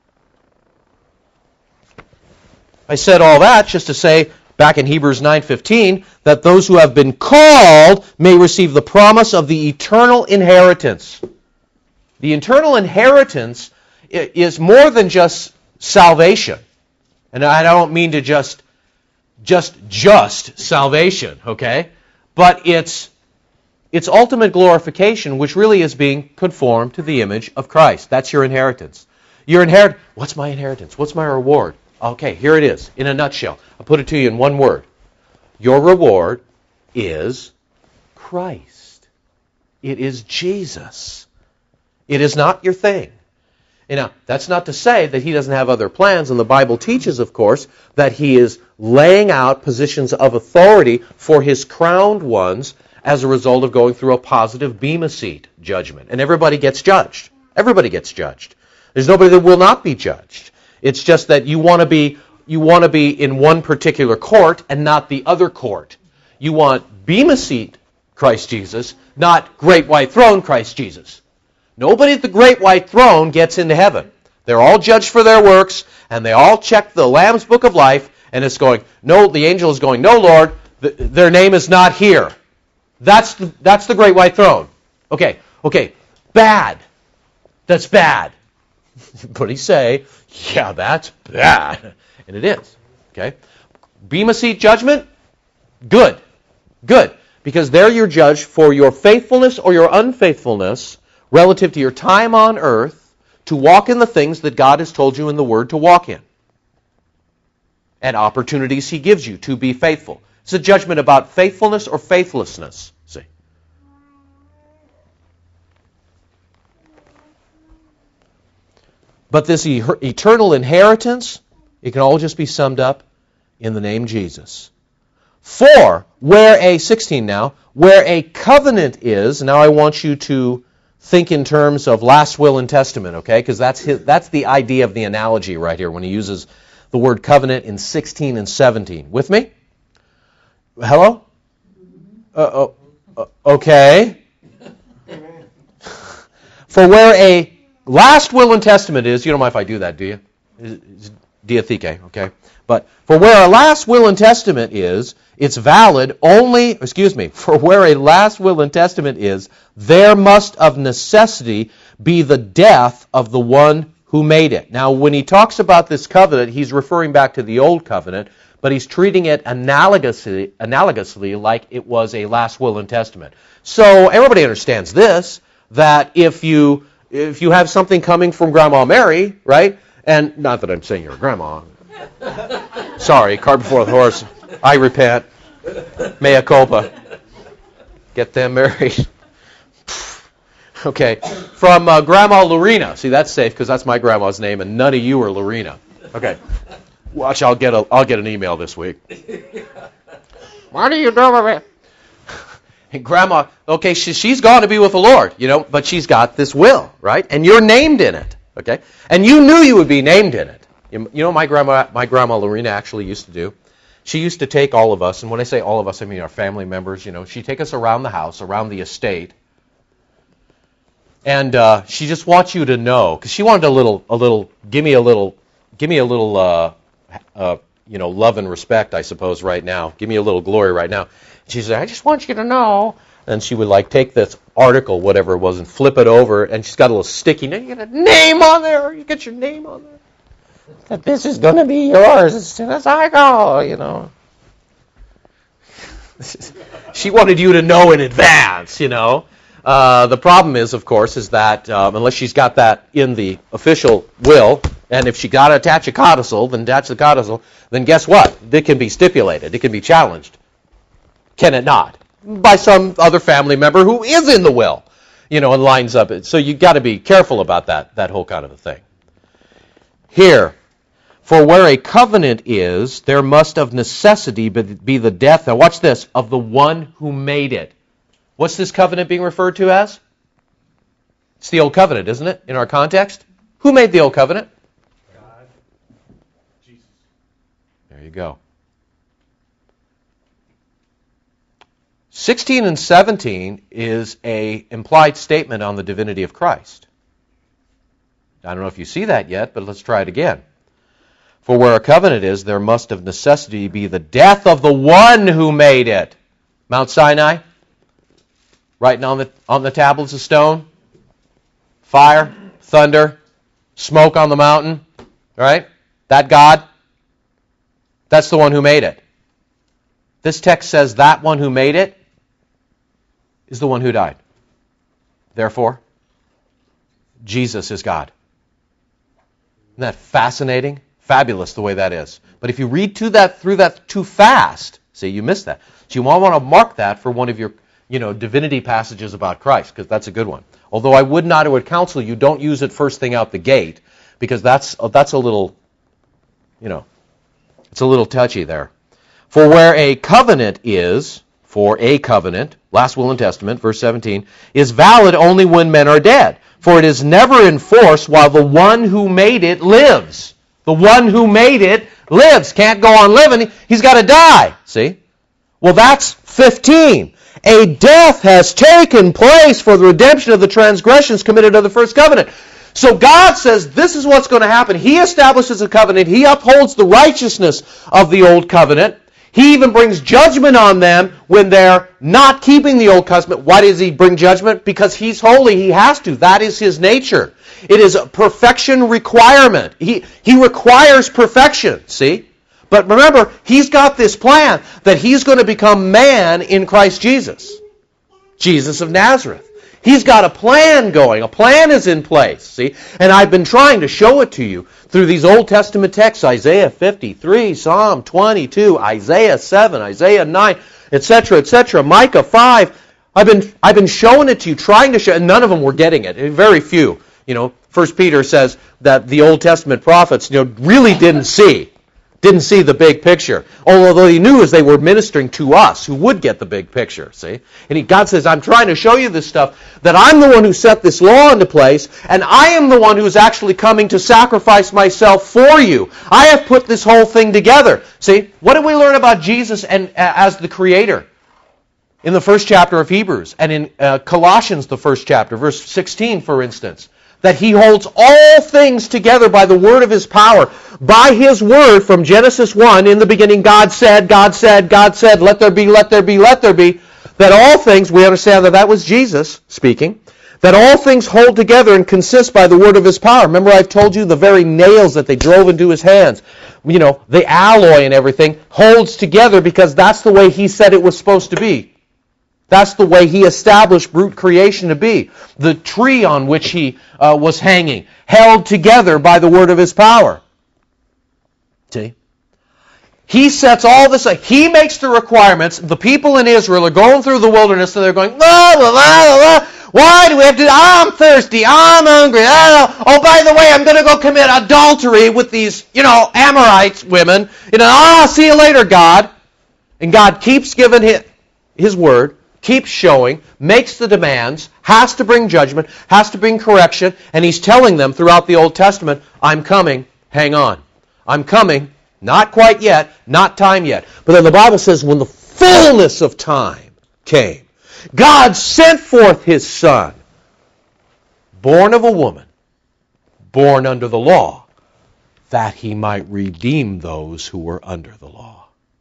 A: I said all that just to say, back in Hebrews nine fifteen, that those who have been called may receive the promise of the eternal inheritance. The eternal inheritance is more than just salvation. And I don't mean to just, just, just salvation, okay? But it's, it's ultimate glorification, which really is being conformed to the image of Christ. That's your inheritance. Your inherit. What's my inheritance? What's my reward? Okay, here it is, in a nutshell. I'll put it to you in one word. Your reward is Christ. It is Jesus. It is not your thing. And now, that's not to say that He doesn't have other plans, and the Bible teaches, of course, that He is laying out positions of authority for His crowned ones as a result of going through a positive bema seat judgment. And everybody gets judged. Everybody gets judged. There's nobody that will not be judged. It's just that you want to be you want to be in one particular court and not the other court. You want bema seat Christ Jesus, not great white throne Christ Jesus. Nobody at the great white throne gets into heaven. They're all judged for their works, and they all check the Lamb's Book of Life, and it's going, no, the angel is going, no, Lord, th- their name is not here. That's the, that's the great white throne. Okay, okay, bad. That's bad. But he say, yeah, that's bad. And it is. Okay? Bema seat judgment, good. Good. Because there you're judged for your faithfulness or your unfaithfulness relative to your time on earth to walk in the things that God has told you in the Word to walk in. And opportunities He gives you to be faithful. It's a judgment about faithfulness or faithlessness. See? But this e- eternal inheritance, it can all just be summed up in the name Jesus. For where a, sixteen now, where a covenant is, now I want you to think in terms of last will and testament, okay? Because that's his, that's the idea of the analogy right here when he uses the word covenant in sixteen and seventeen. With me? Hello? Uh, uh, okay. For where a last will and testament is, you don't mind if I do that, do you? It's diatheke, okay? But for where a last will and testament is, it's valid only, excuse me, for where a last will and testament is, there must of necessity be the death of the one who made it. Now, when he talks about this covenant, he's referring back to the old covenant, but he's treating it analogously, analogously like it was a last will and testament. So everybody understands this, that if you if you have something coming from Grandma Mary, right, and not that I'm saying you're a grandma. Sorry, cart before the horse. I repent. Mea culpa. Get them married. Okay, from uh, Grandma Lorena. See, that's safe because that's my grandma's name, and none of you are Lorena. Okay, watch. I'll get a. I'll get an email this week. What are you doing? And Grandma, okay, she, she's gone to be with the Lord, you know, but she's got this will, right? And you're named in it, okay? And you knew you would be named in it. You, you know, my grandma, my grandma Lorena actually used to do. She used to take all of us, and when I say all of us, I mean our family members. You know, she'd take us around the house, around the estate. And uh, she just wants you to know, because she wanted a little, a little, give me a little, give me a little, uh, uh, you know, love and respect, I suppose, right now. Give me a little glory right now. She said, I just want you to know. And she would like take this article, whatever it was, and flip it over, and she's got a little sticky note. You get a name on there. You get your name on there. That this is going to be yours as soon as I go, you know. She wanted you to know in advance, you know. Uh, the problem is, of course, is that um, unless she's got that in the official will, and if she got to attach a codicil, then attach the codicil, then guess what? It can be stipulated. It can be challenged. Can it not? By some other family member who is in the will, you know, and lines up. So you've got to be careful about that, that whole kind of a thing. Here, For where a covenant is, there must of necessity be the death, now watch this, of the one who made it. What's this covenant being referred to as? It's the Old Covenant, isn't it, in our context? Who made the Old Covenant?
B: God. Jesus.
A: There you go. sixteen and seventeen is a implied statement on the divinity of Christ. I don't know if you see that yet, but let's try it again. For where a covenant is, there must of necessity be the death of the one who made it. Mount Sinai, writing on the on the tablets of stone, fire, thunder, smoke on the mountain, right? That God, that's the one who made it. This text says that one who made it is the one who died. Therefore, Jesus is God. Isn't that fascinating? Fabulous the way that is. But if you read to that through that too fast, see, you missed that. So you want to mark that for one of your, you know, divinity passages about Christ, because that's a good one. Although I would not, I would counsel you, don't use it first thing out the gate, because that's that's a little, you know, it's a little touchy there. For where a covenant is, for a covenant, last will and testament, verse seventeen, is valid only when men are dead. For it is never in force while the one who made it lives. The one who made it lives. Can't go on living. He's got to die. See? Well, that's fifteen. A death has taken place for the redemption of the transgressions committed of the first covenant. So God says this is what's going to happen. He establishes a covenant. He upholds the righteousness of the old covenant. He even brings judgment on them when they're not keeping the old covenant. Why does he bring judgment? Because he's holy. He has to. That is his nature. It is a perfection requirement. He, he requires perfection, see? But remember, he's got this plan that he's going to become man in Christ Jesus. Jesus of Nazareth. He's got a plan going. A plan is in place, see? And I've been trying to show it to you through these Old Testament texts, Isaiah fifty-three, Psalm twenty-two, Isaiah seven, Isaiah nine, et cetera, et cetera, Micah five. I've been I've been showing it to you, trying to show, and none of them were getting it. Very few. You know, First Peter says that the Old Testament prophets, you know, really didn't see. Didn't see the big picture. Although he knew as they were ministering to us who would get the big picture, see? And he, God says, I'm trying to show you this stuff, that I'm the one who set this law into place, and I am the one who's actually coming to sacrifice myself for you. I have put this whole thing together. See, what did we learn about Jesus and uh, as the Creator? In the first chapter of Hebrews, and in uh, Colossians, the first chapter, verse sixteen, for instance, that he holds all things together by the word of his power. By his word, from Genesis one, in the beginning God said, God said, God said, let there be, let there be, let there be, that all things, we understand that that was Jesus speaking, that all things hold together and consist by the word of his power. Remember I've told you the very nails that they drove into his hands, you know, the alloy and everything holds together because that's the way he said it was supposed to be. That's the way he established brute creation to be. The tree on which he uh, was hanging, held together by the word of his power. See? He sets all this up. He makes the requirements. The people in Israel are going through the wilderness and they're going, la, la, la, la, la. Why do we have to, I'm thirsty, I'm hungry. Oh, oh, by the way, I'm going to go commit adultery with these, you know, Amorite women. You know, ah, oh, see you later, God. And God keeps giving his, his word. Keeps showing, makes the demands, has to bring judgment, has to bring correction, and he's telling them throughout the Old Testament, I'm coming, hang on. I'm coming, not quite yet, not time yet. But then the Bible says when the fullness of time came, God sent forth his Son, born of a woman, born under the law, that he might redeem those who were under the law.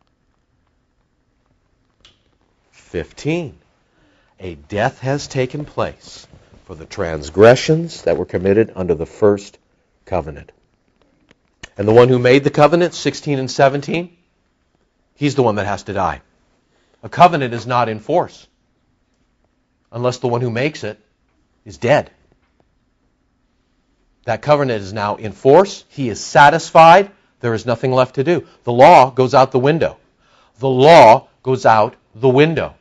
A: fifteen. A death has taken place for the transgressions that were committed under the first covenant. And the one who made the covenant, sixteen and seventeen, he's the one that has to die. A covenant is not in force unless the one who makes it is dead. That covenant is now in force. He is satisfied. There is nothing left to do. The law goes out the window. The law goes out the window.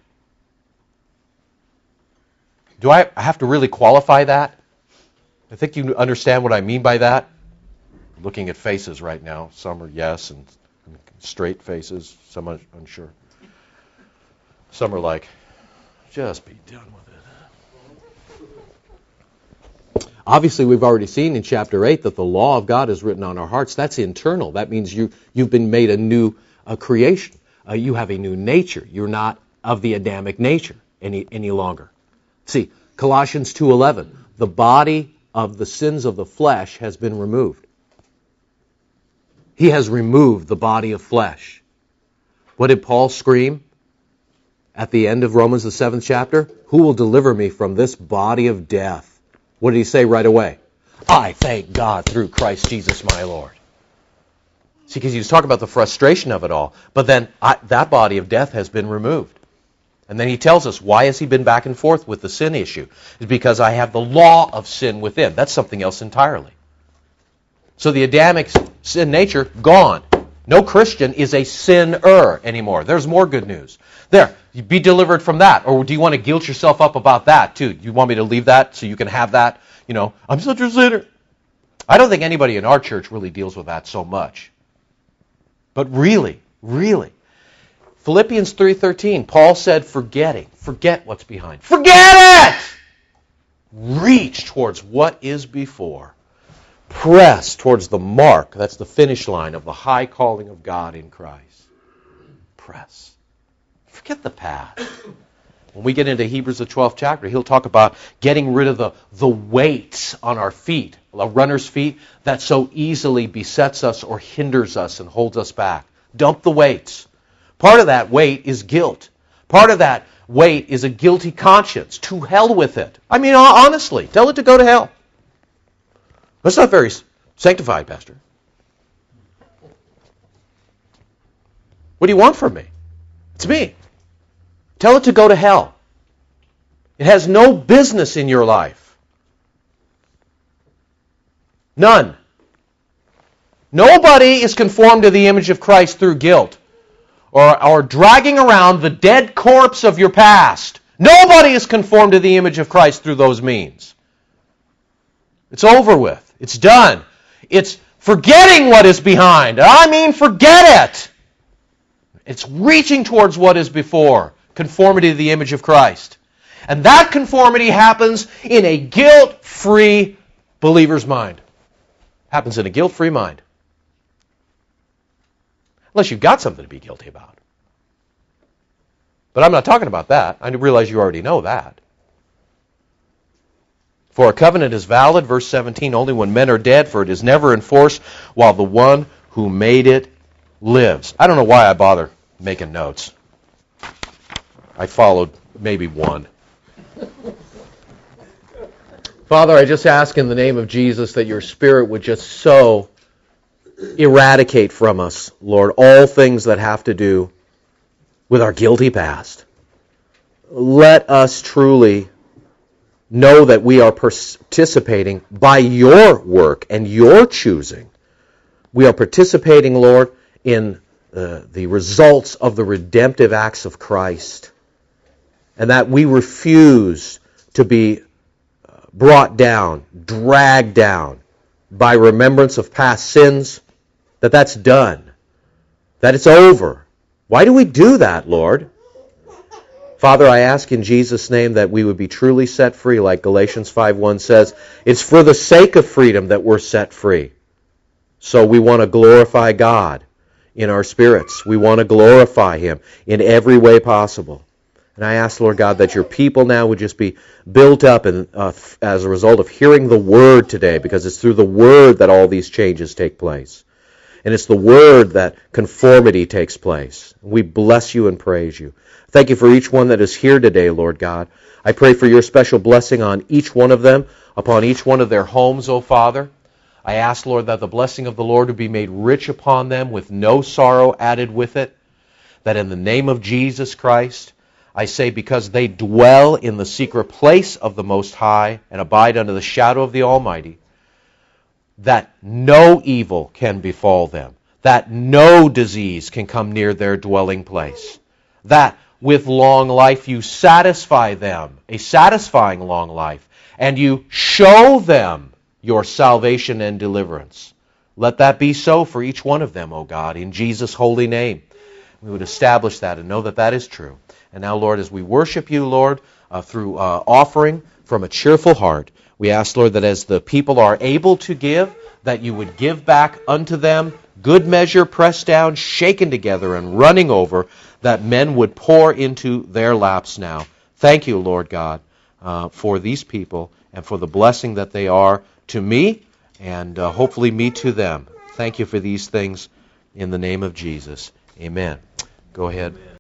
A: Do I have to really qualify that? I think you understand what I mean by that. looking at faces right now. Some are yes and straight faces. Some are unsure. Some are like, just be done with it. Obviously, we've already seen in chapter eight that the law of God is written on our hearts. That's internal. That means you, you've been made a new uh, creation. Uh, you have a new nature. You're not of the Adamic nature any, any longer. See, Colossians two eleven, the body of the sins of the flesh has been removed. He has removed the body of flesh. What did Paul scream at the end of Romans, the seventh chapter? Who will deliver me from this body of death? What did he say right away? I thank God through Christ Jesus my Lord. See, because he was talking about the frustration of it all. But then I, that body of death has been removed. And then he tells us, why has he been back and forth with the sin issue? It's because I have the law of sin within. That's something else entirely. So the Adamic sin nature, gone. No Christian is a sinner anymore. There's more good news. There, you be delivered from that. Or do you want to guilt yourself up about that too? Do you want me to leave that so you can have that? You know, I'm such a sinner. I don't think anybody in our church really deals with that so much. But really, really, Philippians three thirteen, Paul said, forgetting. Forget what's behind. Forget it! Reach towards what is before. Press towards the mark. That's the finish line of the high calling of God in Christ. Press. Forget the past. When we get into Hebrews, the twelfth chapter, he'll talk about getting rid of the, the weights on our feet, a runner's feet, that so easily besets us or hinders us and holds us back. Dump the weights. Part of that weight is guilt. Part of that weight is a guilty conscience. To hell with it. I mean, honestly, tell it to go to hell. That's not very sanctified, Pastor. What do you want from me? It's me. Tell it to go to hell. It has no business in your life. None. Nobody is conformed to the image of Christ through guilt or, or dragging around the dead corpse of your past. Nobody is conformed to the image of Christ through those means. It's over with. It's done. It's forgetting what is behind. I mean, forget it. It's reaching towards what is before. Conformity to the image of Christ. And that conformity happens in a guilt-free believer's mind. Happens in a guilt-free mind. Unless you've got something to be guilty about. But I'm not talking about that. I realize you already know that. For a covenant is valid, verse seventeen, only when men are dead, for it is never in force while the one who made it lives. I don't know why I bother making notes. I followed maybe one. Father, I just ask in the name of Jesus that your Spirit would just so eradicate from us, Lord, all things that have to do with our guilty past. Let us truly know that we are participating by your work and your choosing. We are participating, Lord, in uh, the results of the redemptive acts of Christ. And that we refuse to be brought down, dragged down by remembrance of past sins, that that's done, that it's over. Why do we do that, Lord? Father, I ask in Jesus' name that we would be truly set free, like Galatians five one says. It's for the sake of freedom that we're set free. So we want to glorify God in our spirits. We want to glorify Him in every way possible. And I ask, Lord God, that your people now would just be built up and, uh, as a result of hearing the Word today, because it's through the Word that all these changes take place. And it's the Word that conformity takes place. We bless you and praise you. Thank you for each one that is here today, Lord God. I pray for your special blessing on each one of them, upon each one of their homes, O Father. I ask, Lord, that the blessing of the Lord would be made rich upon them with no sorrow added with it, that in the name of Jesus Christ, I say, because they dwell in the secret place of the Most High and abide under the shadow of the Almighty, that no evil can befall them, that no disease can come near their dwelling place, that with long life you satisfy them, a satisfying long life, and you show them your salvation and deliverance. Let that be so for each one of them, O God, in Jesus' holy name. We would establish that and know that that is true. And now, Lord, as we worship you, Lord, uh, through uh, offering from a cheerful heart, we ask, Lord, that as the people are able to give, that you would give back unto them good measure, pressed down, shaken together, and running over, that men would pour into their laps now. Thank you, Lord God, uh, for these people and for the blessing that they are to me and uh, hopefully me to them. Thank you for these things in the name of Jesus. Amen. Go ahead.